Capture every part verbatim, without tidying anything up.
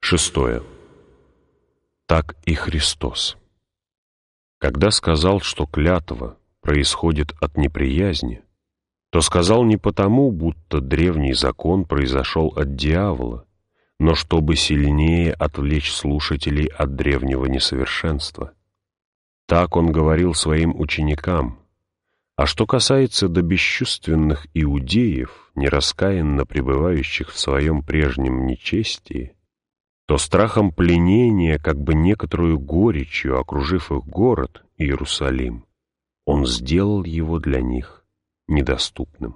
Шестое. Так и Христос. Когда сказал, что клятва происходит от неприязни, то сказал не потому, будто древний закон произошел от дьявола, но чтобы сильнее отвлечь слушателей от древнего несовершенства. Так он говорил своим ученикам. А что касается до бесчувственных иудеев, нераскаянно пребывающих в своем прежнем нечестии, то страхом пленения, как бы некоторую горечью окружив их город, Иерусалим, он сделал его для них недоступным.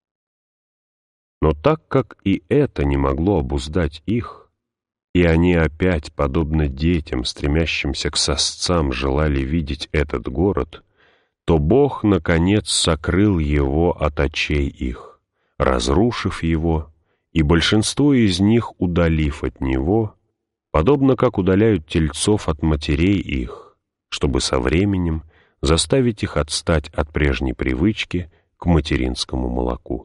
Но так как и это не могло обуздать их, и они опять, подобно детям, стремящимся к сосцам, желали видеть этот город, то Бог, наконец, сокрыл его от очей их, разрушив его, и большинство из них, удалив от него, подобно как удаляют тельцов от матерей их, чтобы со временем заставить их отстать от прежней привычки к материнскому молоку.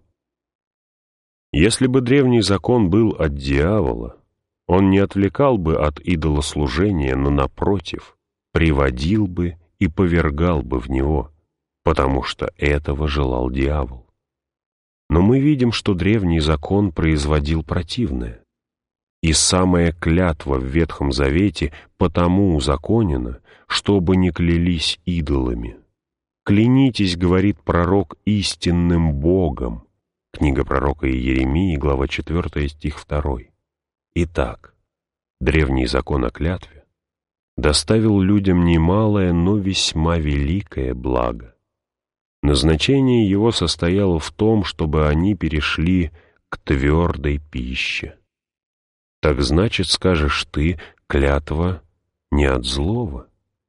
Если бы древний закон был от дьявола, он не отвлекал бы от идолослужения, но, напротив, приводил бы и повергал бы в него, потому что этого желал дьявол. Но мы видим, что древний закон производил противное. И самая клятва в Ветхом Завете потому узаконена, чтобы не клялись идолами. «Клянитесь, — говорит пророк, — истинным Богом». Книга пророка Иеремии, глава четвёртая, стих второй. Итак, древний закон о клятве доставил людям немалое, но весьма великое благо. Назначение его состояло в том, чтобы они перешли к твердой пище. Так значит, скажешь ты, клятва не от злого?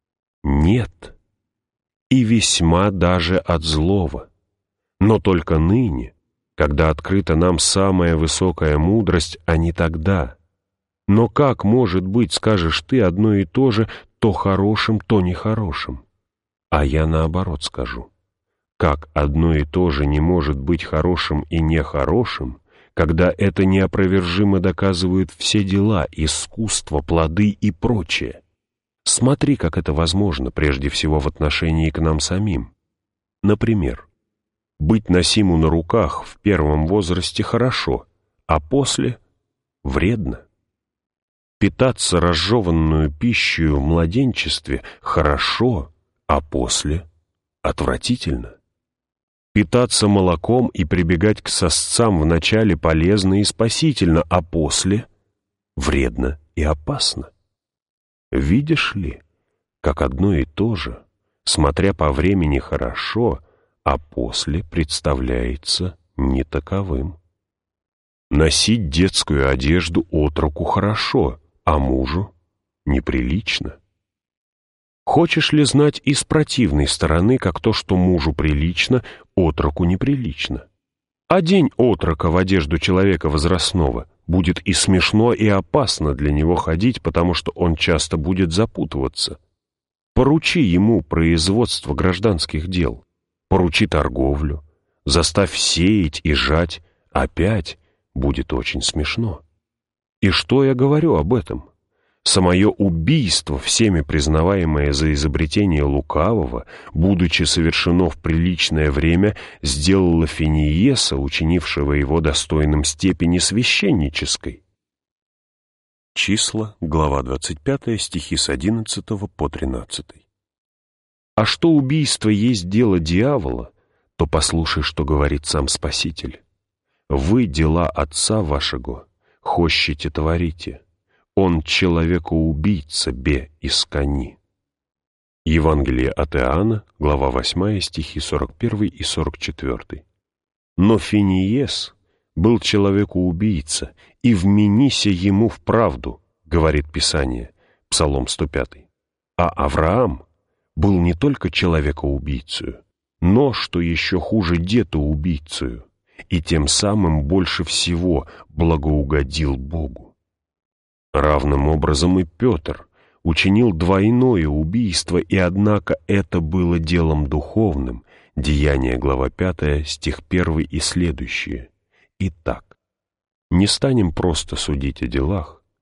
Нет, и весьма даже от злого. Но только ныне, когда открыта нам самая высокая мудрость, а не тогда. Но как может быть, скажешь ты, одно и то же, то хорошим, то нехорошим? А я наоборот скажу. Как одно и то же не может быть хорошим и нехорошим, когда это неопровержимо доказывают все дела, искусство, плоды и прочее? Смотри, как это возможно, прежде всего в отношении к нам самим. Например, быть носиму на руках в первом возрасте хорошо, а после вредно. Питаться разжеванную пищей в младенчестве хорошо, а после отвратительно. Питаться молоком и прибегать к сосцам вначале полезно и спасительно, а после вредно и опасно. Видишь ли, как одно и то же, смотря по времени хорошо, а после представляется не таковым. Носить детскую одежду отроку хорошо, а мужу неприлично. Хочешь ли знать и с противной стороны, как то, что мужу прилично, отроку неприлично? Одень отрока в одежду человека возрастного, будет и смешно, и опасно для него ходить, потому что он часто будет запутываться. Поручи ему производство гражданских дел, поручи торговлю, заставь сеять и жать, опять будет очень смешно. И что я говорю об этом? Самое убийство, всеми признаваемое за изобретение лукавого, будучи совершено в приличное время, сделало Финиеса, учинившего его достойным степени священнической. Числа, глава двадцать пятая, стихи с одиннадцатого по тринадцатый. А что убийство есть дело дьявола, то послушай, что говорит сам Спаситель. «Вы дела Отца вашего хощете творите. Он человекоубийца бе искони». Евангелие от Иоанна, глава восьмая, стихи сорок первый и сорок четвёртый. «Но Финиес был человекоубийца, и вменися ему в правду», говорит Писание, Псалом сто пятый. А Авраам был не только человекоубийцею, но, что еще хуже, детоубийцею, и тем самым больше всего благоугодил Богу. Равным образом и Петр учинил двойное убийство, и однако это было делом духовным, Деяния, глава пятая, стих первый и следующие. Итак, не станем просто судить о делах,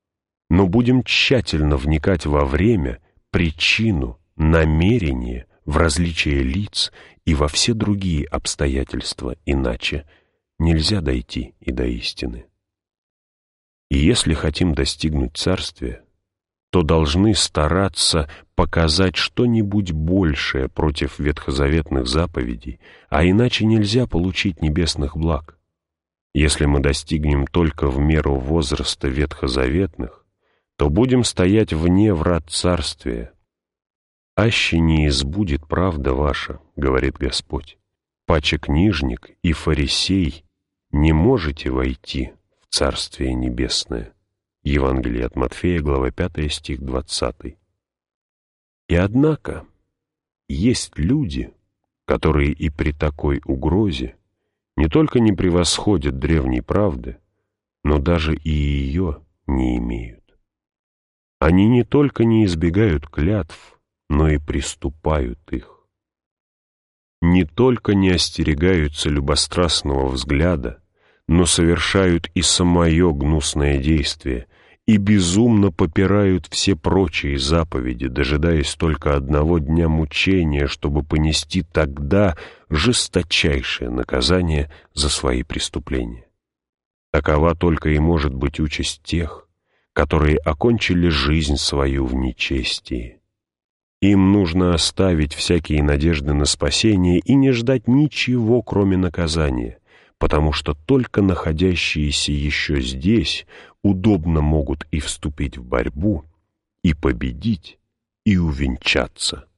но будем тщательно вникать во время, причину, намерение, в различие лиц и во все другие обстоятельства, иначе нельзя дойти и до истины. И если хотим достигнуть царствия, то должны стараться показать что-нибудь большее против ветхозаветных заповедей, а иначе нельзя получить небесных благ. Если мы достигнем только в меру возраста ветхозаветных, то будем стоять вне врат царствия. «Аще не избудет правда ваша, — говорит Господь, — паче книжник и фарисей не можете войти в Царствие Небесное». Евангелие от Матфея, глава пятая, стих двадцатый. И однако есть люди, которые и при такой угрозе не только не превосходят древней правды, но даже и ее не имеют. Они не только не избегают клятв, но и приступают их. Не только не остерегаются любострастного взгляда, но совершают и самое гнусное действие, и безумно попирают все прочие заповеди, дожидаясь только одного дня мучения, чтобы понести тогда жесточайшее наказание за свои преступления. Такова только и может быть участь тех, которые окончили жизнь свою в нечестии. Им нужно оставить всякие надежды на спасение и не ждать ничего, кроме наказания, потому что только находящиеся еще здесь удобно могут и вступить в борьбу, и победить, и увенчаться